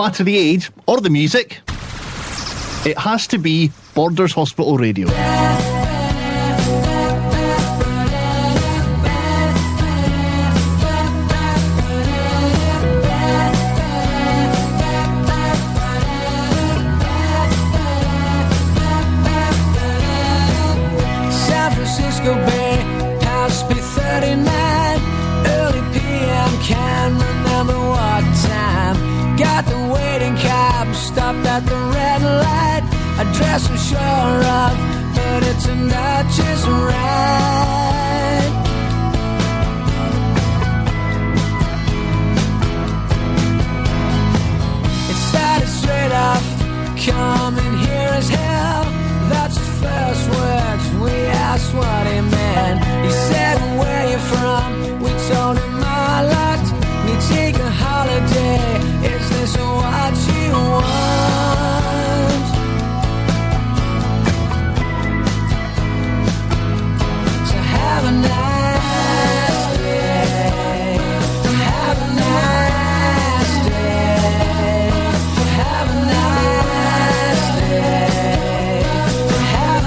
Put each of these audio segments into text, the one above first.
matter the age or the music, it has to be Borders Hospital Radio. San Francisco Bay, past P39, early PM, can't remember what time. Got the waiting cab, stopped at the red light. Address I'm sure of, but it turned out just right. It started straight off, coming here as hell. That's his first words, we asked what he meant. He said, where you from? We told him a lot. We take a holiday, is this what you want? So have a nice day, have a nice day, have a nice day, have a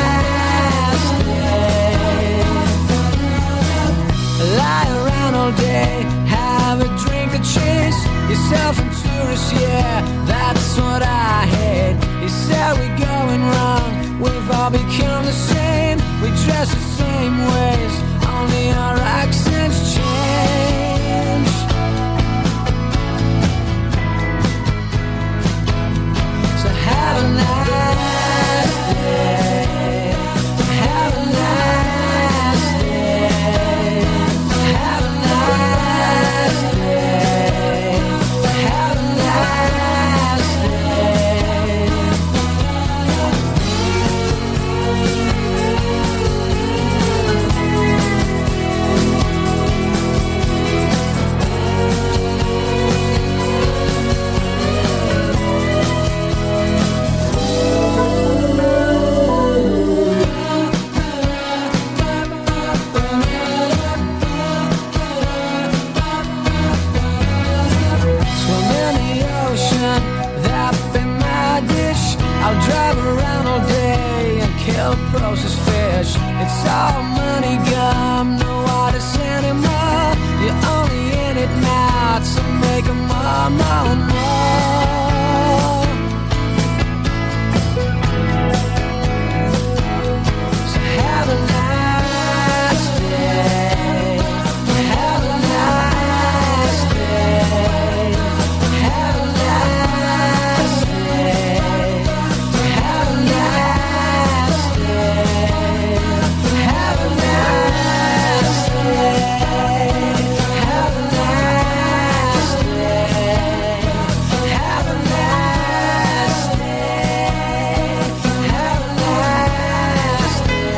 nice day. Lie around all day, have a drink of chase yourself a tourist, yeah, that's what I hate. He said we're going wrong, we've all become the same. We dress the same ways, only our accents change. So have a nice day, have a nice day, have a nice day, have a nice day. Swim in the ocean, that be my dish. I'll drive around all day and kill processed fish. It's all money gum, no artists anymore. You're only in it now to make more. So have a nice day, have a nice day, have a nice day, have a nice day, have a nice day, have a nice day, have a nice day, have a nice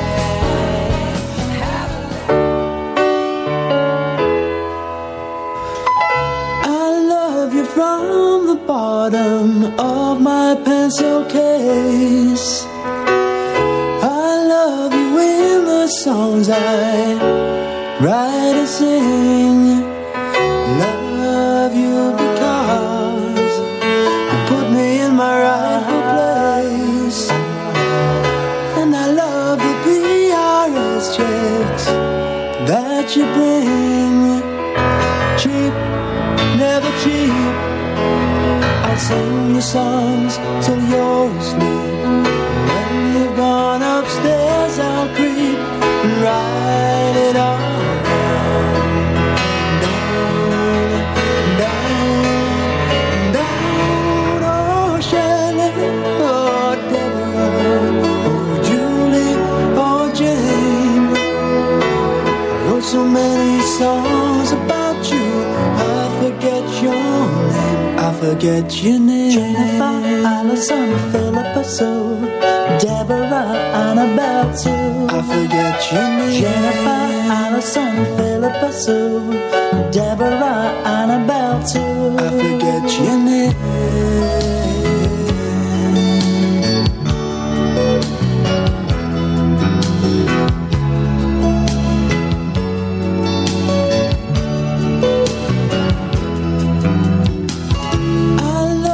day. I love you from the bottom of my pencil case. I love you in the songs I write and sing. Love you because you put me in my rightful place. And I love the PRS checks that you bring. Cheap, never cheap. I'll sing your songs till you're asleep. When you've gone upstairs, I'll creep and write it all down, down, down. Oh, Shelley, oh, Deborah, oh, Julie, oh, Jane. I wrote so many songs about you, I forget your name. I forget your name. Jennifer, Allison, Philippa Sue, Deborah, Annabelle too. I forget your name. Jennifer, Allison, Philippa Sue, Deborah, Annabelle too. I forget your name. I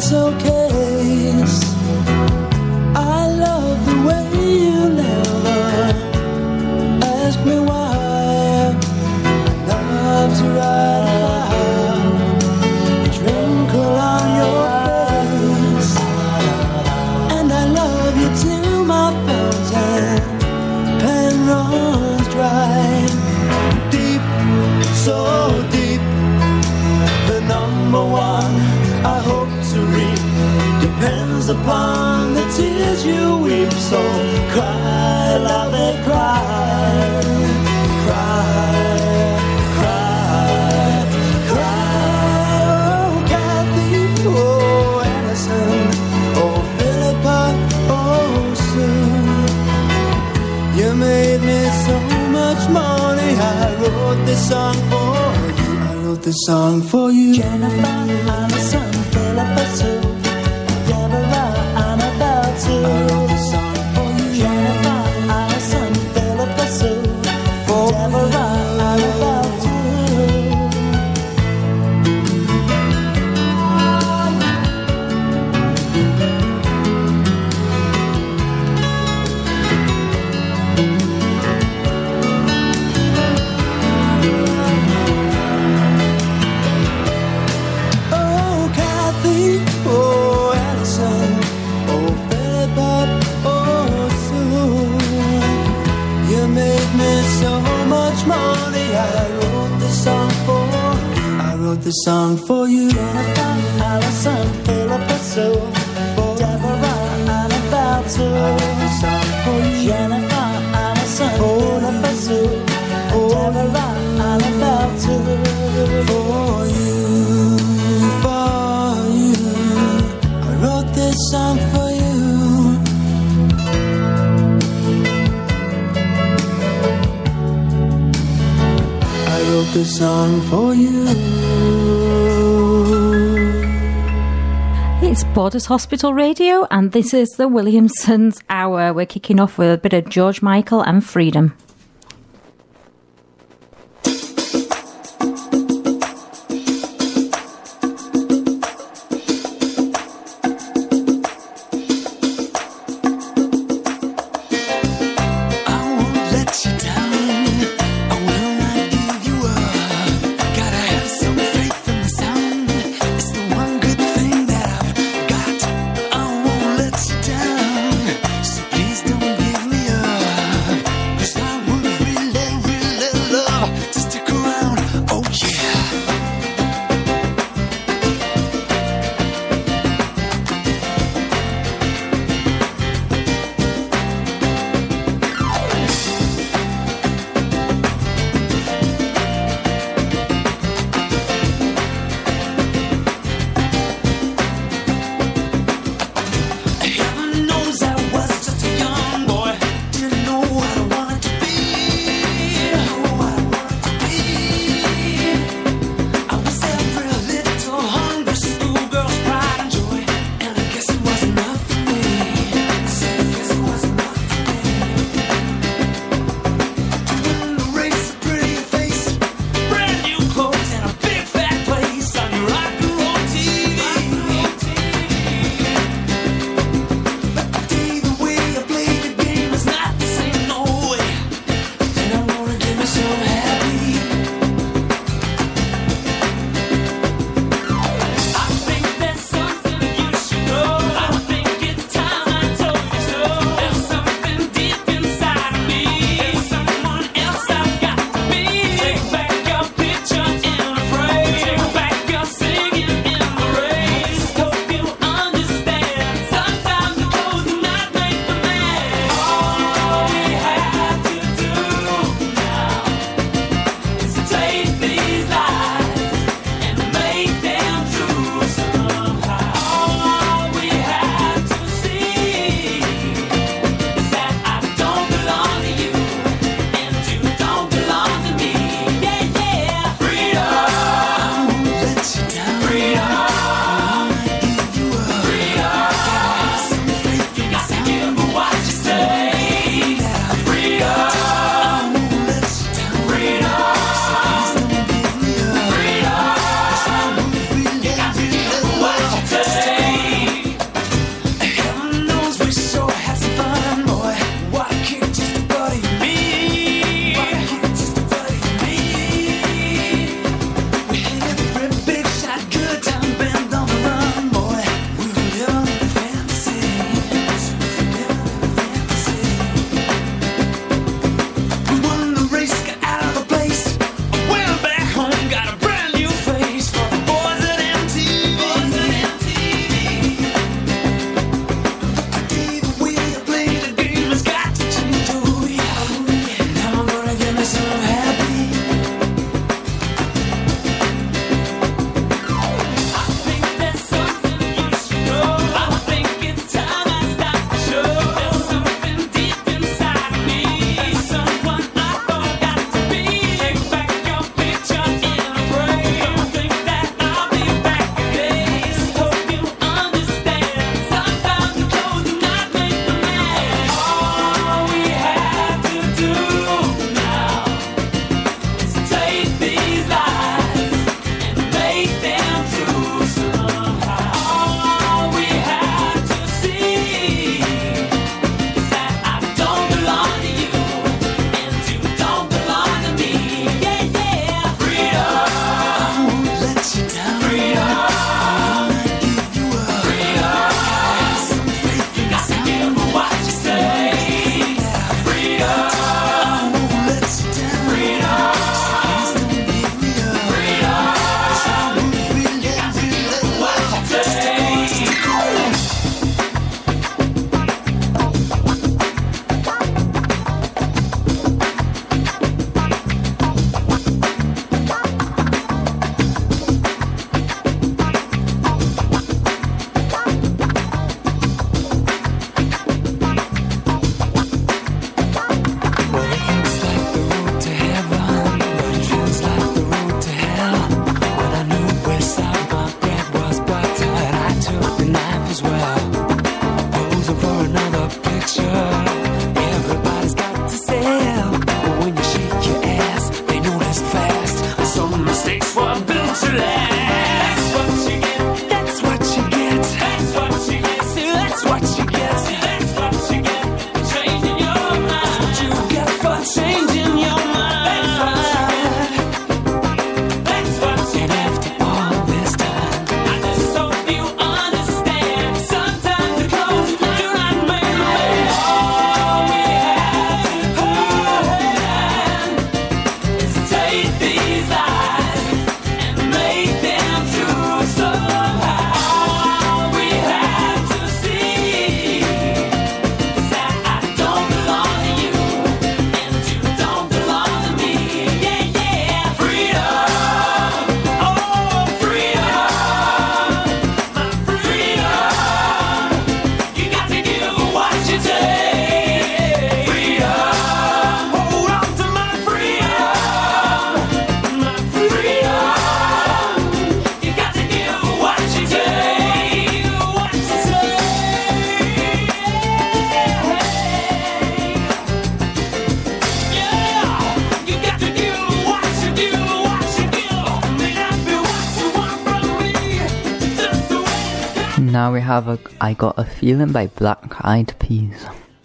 showcase. I love the way you never ask me why. I love to ride around, twinkle on your face, and I love you till my fountain pen runs dry. Deep, so deep, the number one I hope to reap depends upon the tears you weep. So cry, love it, cry, cry, cry, cry. Oh, Kathy, oh, Allison, oh, Philippa, oh, Sue. You made me so much money. I wrote this song for you. I wrote this song for you. Jennifer, Allison, Philippa, Sue, Deborah, Annabelle, too. I wrote this song for you. Jennifer, Allison, Philippa, Sue, Deborah, Annabelle, too. Oh, Kathy, oh, Allison, oh, Philippa, oh, Sue. You made me so much money. I wrote this song for you. I wrote this song for you. Jennifer, Allison, Philippa, Sue, Deborah, Annabelle, too. I wrote this song for you. Jennifer, Allison, Philippa, Sue, Deborah, Annabelle, too. For you, I wrote this song for you. I wrote this song for you. It's Borders Hospital Radio, and this is the Williamsons Hour. We're kicking off with a bit of George Michael and Freedom. I won't let you down. I will not give you up. Gotta have some faith in the sound. It's the one good thing that I've got. I won't let you down. So please don't give me up. 'Cause I Now we have I Got a Feeling by Black Eyed Peas.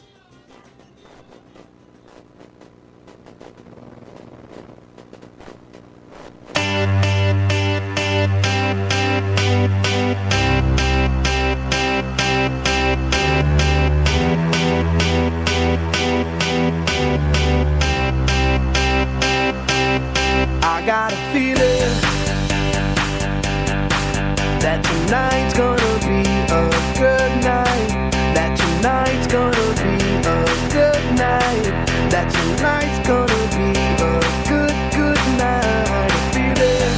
I got a feeling that tonight's gonna be a good night. That tonight's gonna be a good night. That tonight's gonna be a good night. A feeling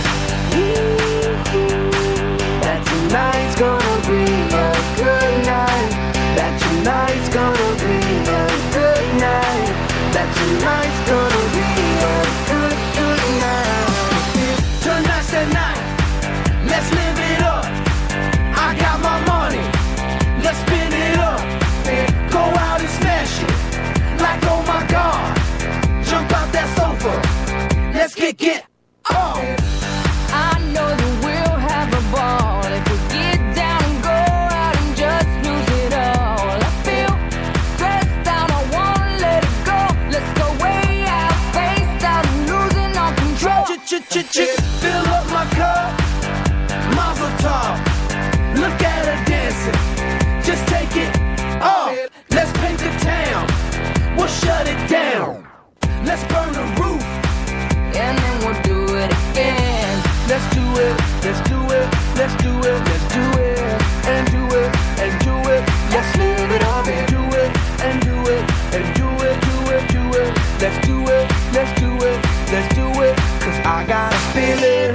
that tonight's gonna be a good night. That tonight's gonna be a good night. That tonight's gonna be a good night. Tonight's the night. Let's live it up. I got my money. Let's spin it up. Go out and smash it. Like oh my God. Jump out that sofa. Let's get on. I know that we'll have a ball if we get down and go out and just lose it all. I feel stressed out, I wanna let it go. Let's go way out, spaced out, and losing all control. Fill up my cup. Mazel tov. Look at her dancing. Just take it off. Let's paint the town. We'll shut it down. Let's burn the roof. And then we'll do it again. Let's do it. Let's do it. Let's do it. Let's do it. And do it. And do it. Let's live it up and do it. And do it. And do it. Do it. Do it. Let's do it. Let's do it. Let's do it. Cause I got a feeling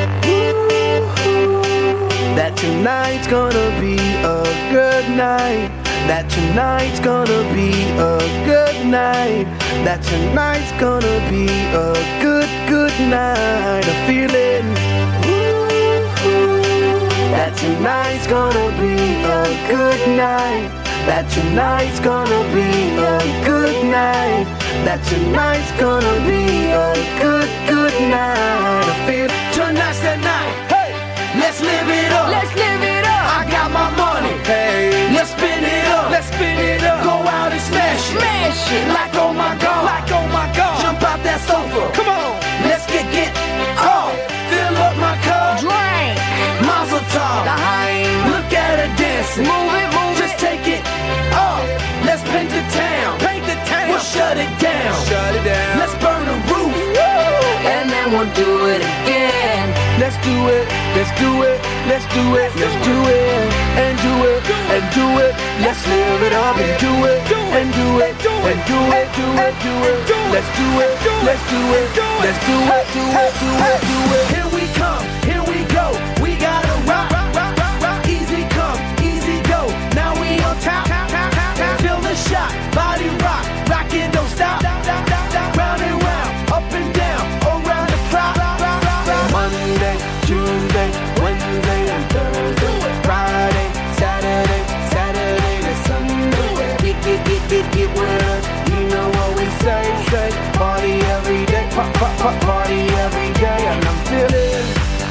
that tonight's gonna be a good night. That tonight's gonna be a good night. That tonight's gonna be a good night. A feeling that tonight's gonna be a good night. That tonight's gonna be a good night. That tonight's gonna be a good night. I feel tonight's the night. Hey, let's live it up. Let's live it up. I got my money. Hey, let's spin it up. Let's spin it up. Go out and smash it. Smash it. Like oh my God. Like oh my God. Jump out that sofa. Come on. Let's get off. Fill up my cup. Drink. Mazel tov. Daheim. Look at her dancing. Move it, move Just take it off. Let's paint the town. Paint the town. We'll shut it down. Shut it down. Let's burn the roof. And then we'll do it again. Let's do it. Let's do it. Let's do it. Let's do it. And do it. And do it. Let's live it up and do it. And do it. And do it. Do it. Do it. Let's do it. Let's do it. Let's do it. Do it. Do it. Do it. Here we come. Here we go. We gotta rock. Easy come. Easy go. Now we on top. Feel the shot. Body rock. Rock it. Don't stop. Round and round. Up and down. Around the clock. Monday, Tuesday, Wednesday, and Thursday. Friday, Saturday to Sunday. Get with us. You know what we say. Party every day. Party every day. And I'm feeling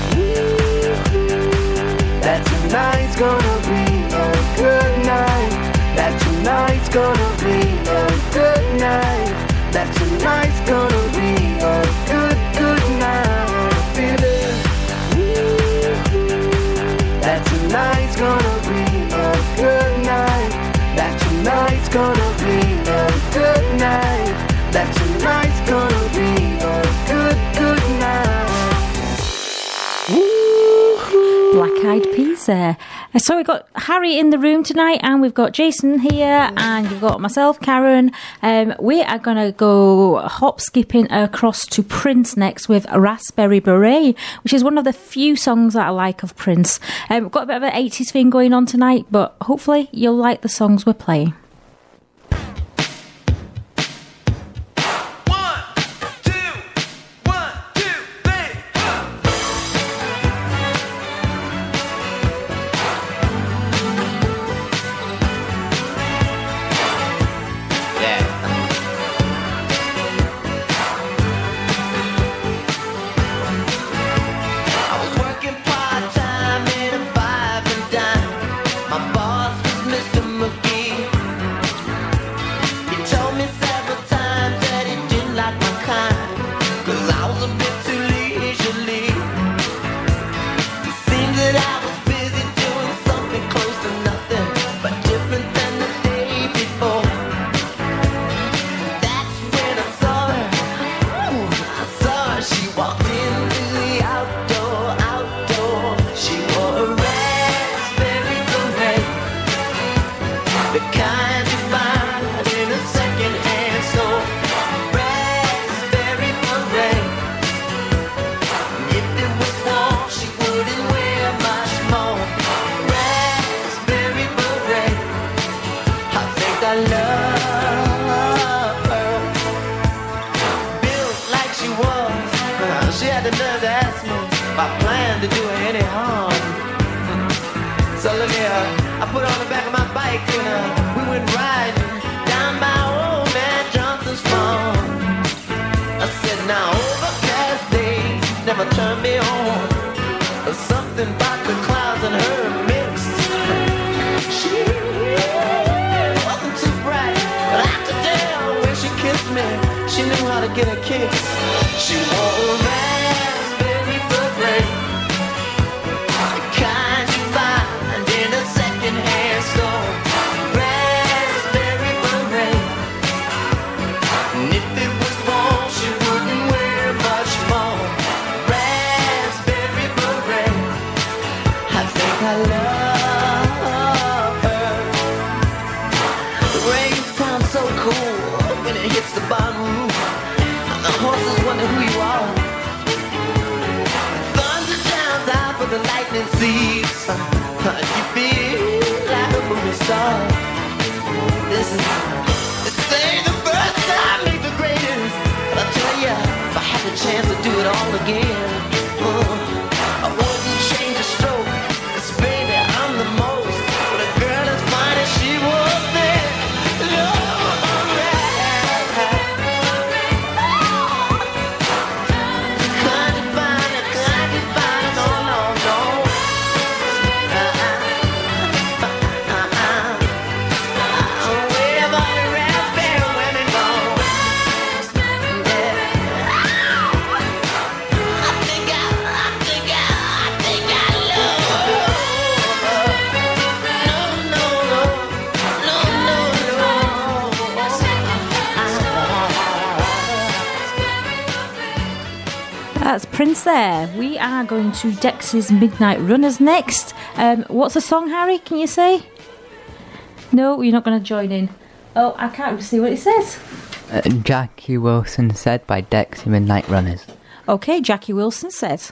that tonight's gonna be a good night. That tonight's gonna be a good night. That tonight's gonna be a good night. Feeling that tonight's gonna be a good night. That tonight's gonna be a good night. That tonight's gonna be a good night. Black Eyed Peas there. So we've got Harry in the room tonight, and we've got Jason here, and you've got myself, Karen. We are going to go hop skipping across to Prince next with Raspberry Beret, which is one of the few songs that I like of Prince. We've got a bit of an 80s thing going on tonight, but hopefully you'll like the songs we're playing. I was working part-time in a five and dime. So look here, I put on the back of my bike and we went riding down by old man Johnson's farm. I said, now overcast days never turn me on. There's something about the clouds and her mix. She wasn't too bright, but I could tell when she kissed me, she knew how to get a kiss. She wore a raspberry beret, the kind you find in a second-hand store. Raspberry beret, and if it was warm, she wouldn't wear much more. Raspberry beret, I think I love her. The rain sounds so cool when it hits the bottom roof. The horses wonder who you are. Thunder drowns out, but the lightning sees. You feel like a movie star. This ain't the first time, ain't the greatest. But I tell ya, if I had the chance to do it all again, I wouldn't change a stroke. 'Cause baby, I'm the most. But a girl as fine as she was there. That's Prince there. We are going to Dex's Midnight Runners next. What's the song, Harry? Can you say? No, you're not going to join in. Oh, I can't see what it says. Jackie Wilson Said by Dexy Midnight Runners. Okay, Jackie Wilson says.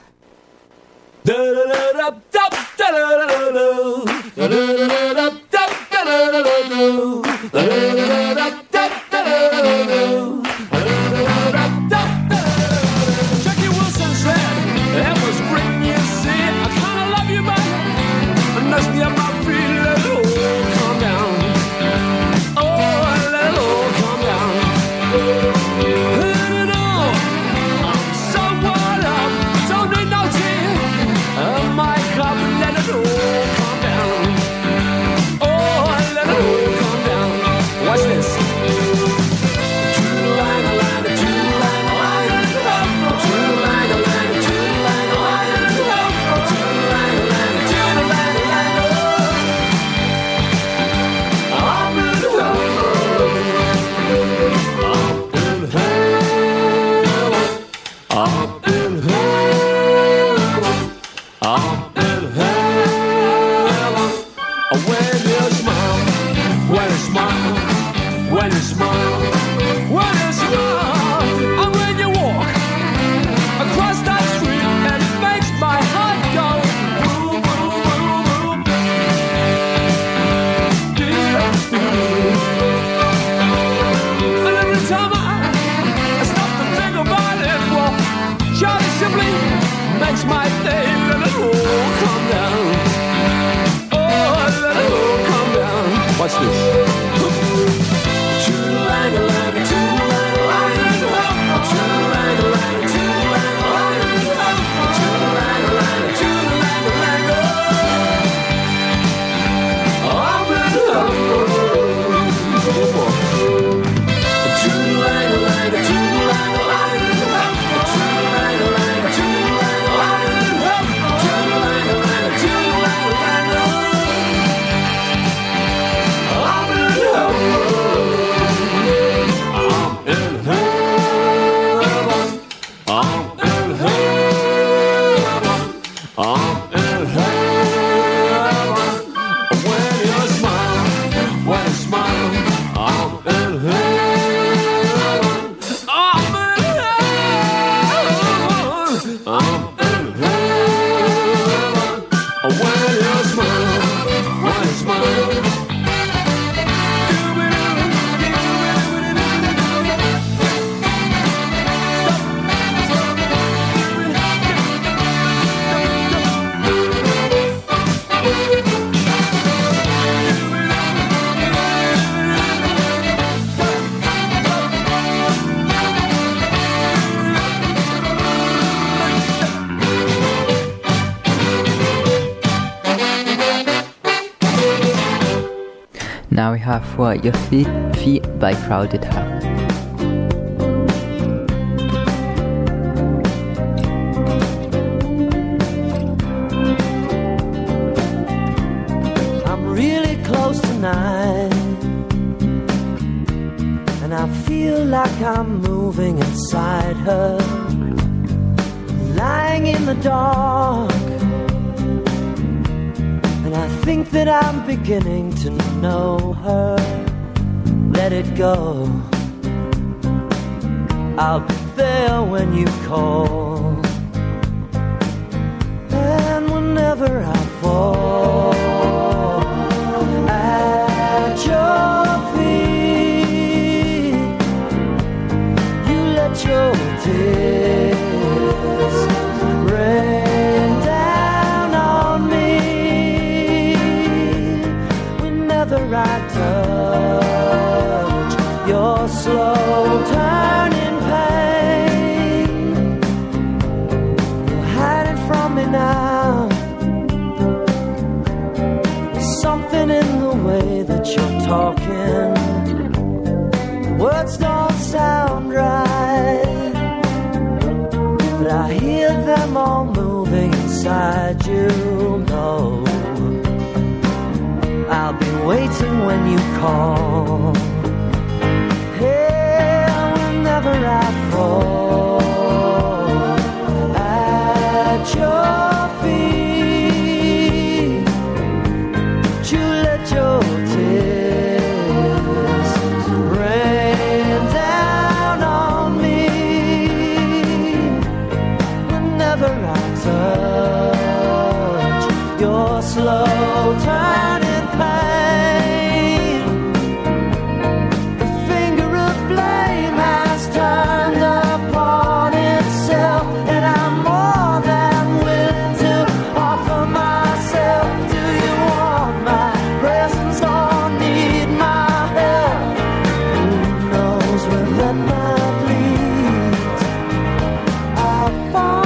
Jackie Wilson said, it was spring, you see. I kinda love you, but unless me up my feet, let it all calm down. Oh, let it all calm down. Let it all. I'm so worn up, don't need no tea. My cup, let it all calm down. Oh, let it all calm down. Watch this. When you smile, and when you walk across that street, it makes my heart go boom, boom, boom, boom. And every time I stop to think about it, well, Charlie simply makes my day. Let it all calm down. Oh, let it all calm down. Watch this. I'm Now we have Throw Out Your Feet by Crowded House. I'm really close tonight, and I feel like I'm moving inside her, lying in the dark. And I think that I'm beginning to know her. Let it go, I'll be there when you call. And whenever I fall at your feet, you let your tears rain down on me. Whenever I touch your slow turning pain, you're hiding from me now. There's something in the way that you're talking. Words don't sound right, but I hear them all moving inside you. No, I'll be waiting when you call. Hey, whenever I fall at your feet, you let your tears rain down on me. Whenever I touch your slow turning pain, the finger of blame has turned upon itself, and I'm more than willing to offer myself. Do you want my presence or need my help? Who knows where that might lead? I'll fall.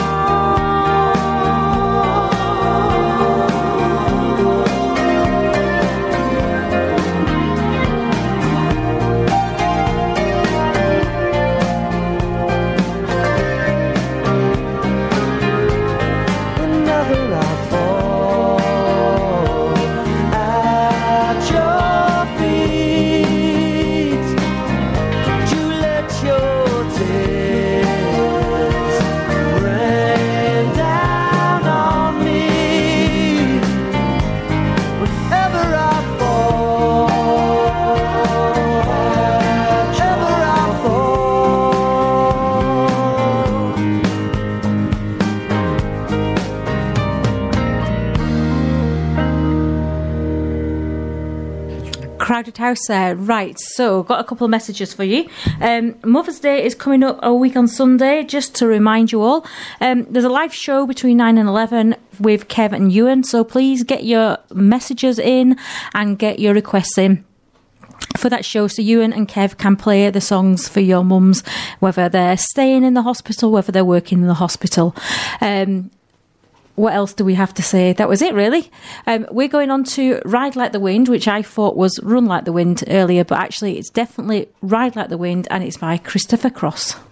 Whenever I fall at your feet, you let your tears rain down on me. Whenever I fall, whenever I fall. Crowded House there. Right, so got a couple of messages for you. Mother's Day is coming up a week on Sunday, just to remind you all. There's a live show between 9 and 11 with Kev and Ewan, so please get your messages in and get your requests in for that show, so Ewan and Kev can play the songs for your mums, whether they're staying in the hospital, whether they're working in the hospital. What else do we have to say? That was it, really. We're going on to Ride Like the Wind, which I thought was Run Like the Wind earlier, but actually it's definitely Ride Like the Wind, and it's by Christopher Cross.